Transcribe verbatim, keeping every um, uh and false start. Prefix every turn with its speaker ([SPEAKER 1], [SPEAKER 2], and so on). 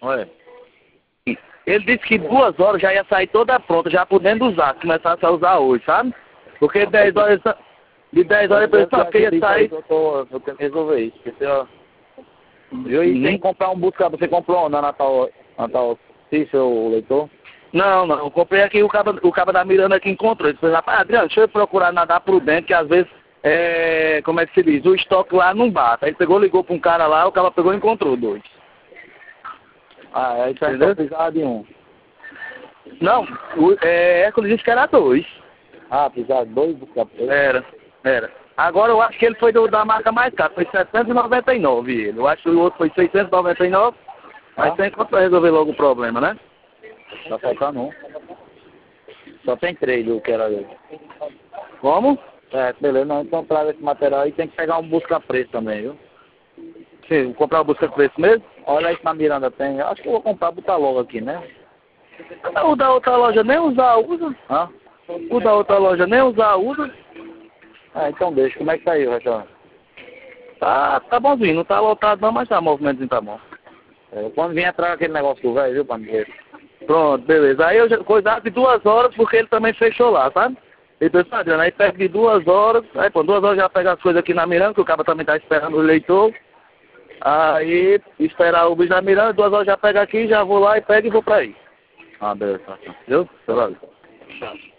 [SPEAKER 1] Olha.
[SPEAKER 2] Ele disse que duas horas já ia sair toda pronta, já podendo usar, começasse a usar hoje, sabe? Porque dez horas, de dez horas depois só que ia sair.
[SPEAKER 1] Eu, tô, eu tenho que resolver isso. Porque, ó, viu? E tem que comprar um busca, você comprou na Natal, Natal, sim, seu leitor?
[SPEAKER 2] Não, não, eu comprei aqui, o caba, o caba da Miranda que encontrou. Ele disse, rapaz, Adriano, deixa eu procurar nadar prudente, que às vezes, é, como é que se diz, o estoque lá não bate. Aí ele pegou, ligou para um cara lá, o cara pegou e encontrou dois.
[SPEAKER 1] Ah, aí você só precisava de um.
[SPEAKER 2] Não, o, é, Hércules disse que era dois.
[SPEAKER 1] Ah, precisava de dois busca
[SPEAKER 2] Era, era. Agora eu acho que ele foi do, da marca mais cara, foi setecentos e noventa e nove ele. Eu acho que o outro foi seiscentos e noventa e nove, mas
[SPEAKER 1] ah?
[SPEAKER 2] tem como resolver logo o problema, né?
[SPEAKER 1] Tá faltando um. Só tem três do que era dele.
[SPEAKER 2] Como?
[SPEAKER 1] É, beleza, não, então pra esse material aí tem que pegar um busca-preço também, viu?
[SPEAKER 2] Sim, vou comprar o busca preço mesmo?
[SPEAKER 1] Olha aí se na Miranda tem. Eu acho que eu vou comprar, botar logo aqui, né?
[SPEAKER 2] O da outra loja nem usar usa.
[SPEAKER 1] Hã?
[SPEAKER 2] O da outra loja nem usar usa.
[SPEAKER 1] Ah, então deixa. Como é que tá aí o restaurante?
[SPEAKER 2] Tá, tá bonzinho, não tá lotado não, mas tá movimentozinho, tá bom.
[SPEAKER 1] É, quando vem atrás aquele negócio do velho, viu, pra me ver?
[SPEAKER 2] Pronto, beleza. Aí eu já coisava de duas horas porque ele também fechou lá, sabe? Ele pensou, Adriano, aí perto de duas horas, aí pô, duas horas já pega as coisas aqui na Miranda, que o cara também tá esperando o leitor. Aí esperar o bicho na Miranda, duas horas já pega aqui, já vou lá e pego e vou pra aí.
[SPEAKER 1] Ah, beleza, tá, tá.
[SPEAKER 2] Viu? Sei lá.